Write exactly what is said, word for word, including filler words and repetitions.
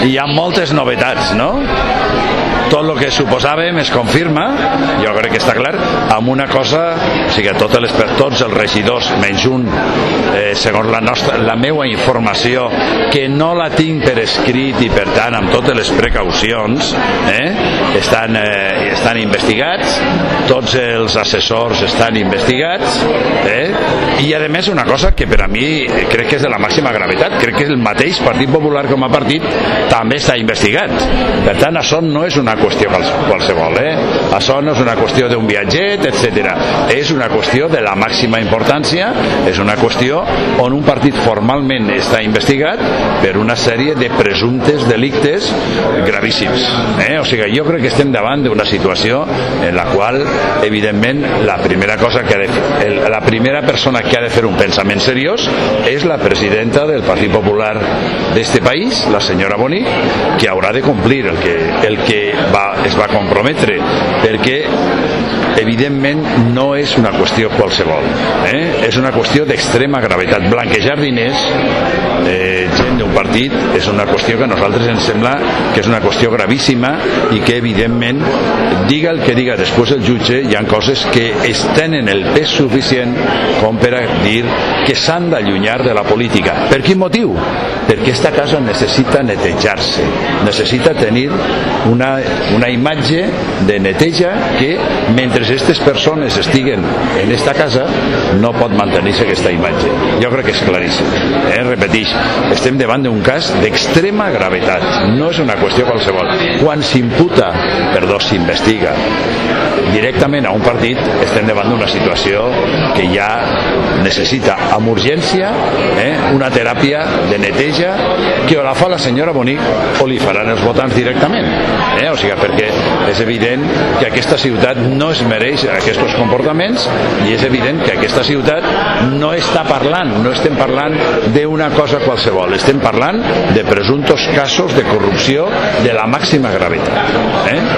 hi ha moltes novetats, no? Tot el que suposàvem es confirma, jo crec que està clar, amb una cosa, o sigui, totes les, tots els regidors, menys un, eh, segons la, nostra, la meua informació, que no la tinc per escrit i per tant amb totes les precaucions, eh, estan, eh, estan investigats, tots els assessors estan investigats, eh, i a més una cosa que per a mi crec que és de la màxima gravetat, crec que el mateix Partit Popular com a partit també està investigat. Per tant, això no és una qüestió qualsevol, eh? Això no és una qüestió d'un viatget, etcètera. És una qüestió de la màxima importància, és una qüestió on un partit formalment està investigat per una sèrie de presumptes delictes gravíssims. Eh? O sigui, jo crec que estem davant d'una situació en la qual, evidentment, la primera cosa que ha de, el, la primera persona que ha de fer un pensament seriós és la presidenta del Partit Popular d'este país, la senyora Boni, que haurà de complir el que, el que va, es va comprometre, perquè evidentment no és una qüestió qualsevol, eh? És una qüestió d'extrema gravetat. Blanquejar diners, eh, gent d'un partit, és una qüestió que a nosaltres ens sembla que és una qüestió gravíssima i que evidentment, diga el que diga després el jutge, hi ha coses que es tenen el pes suficient com per a dir que s'han d'allunyar de la política. Per quin motiu? Perquè aquesta casa necessita netejar-se, necessita tenir una, una imatge de neteja que mentre aquestes persones estiguen en esta casa no pot mantenir-se aquesta imatge. Jo crec que és claríssim. Eh? Repetix, estem davant d'un cas d'extrema gravetat, no és una qüestió qualsevol. Quan s'imputa, perdó, s'investiga directament a un partit, estem davant d'una situació que ja necessita amb urgència eh, una teràpia de neteja que o la fa la senyora Bonic o li faran els votants directament. Eh? O sigui, perquè és evident que aquesta ciutat no es mereix aquests comportaments i és evident que aquesta ciutat no està parlant, no estem parlant d'una cosa qualsevol, estem parlant de presumptos casos de corrupció de la màxima gravetat. Eh?